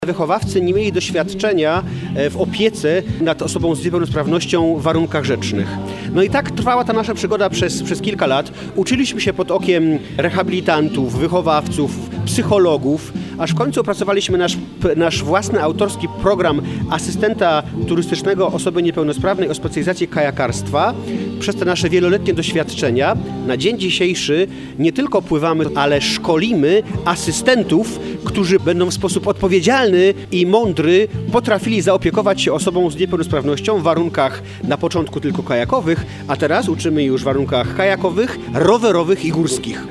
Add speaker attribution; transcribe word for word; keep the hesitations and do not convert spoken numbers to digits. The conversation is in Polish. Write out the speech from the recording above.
Speaker 1: Wychowawcy nie mieli doświadczenia w opiece nad osobą z niepełnosprawnością w warunkach rzecznych. No i tak trwała ta nasza przygoda przez, przez kilka lat. Uczyliśmy się pod okiem rehabilitantów, wychowawców, psychologów, aż w końcu opracowaliśmy nasz, nasz własny autorski program asystenta turystycznego osoby niepełnosprawnej o specjalizacji kajakarstwa. Przez te nasze wieloletnie doświadczenia na dzień dzisiejszy nie tylko pływamy, ale szkolimy asystentów, którzy będą w sposób odpowiedzialny i mądry potrafili zaopiekować się osobą z niepełnosprawnością w warunkach na początku tylko kajakowych, a teraz uczymy już w warunkach kajakowych, rowerowych i górskich.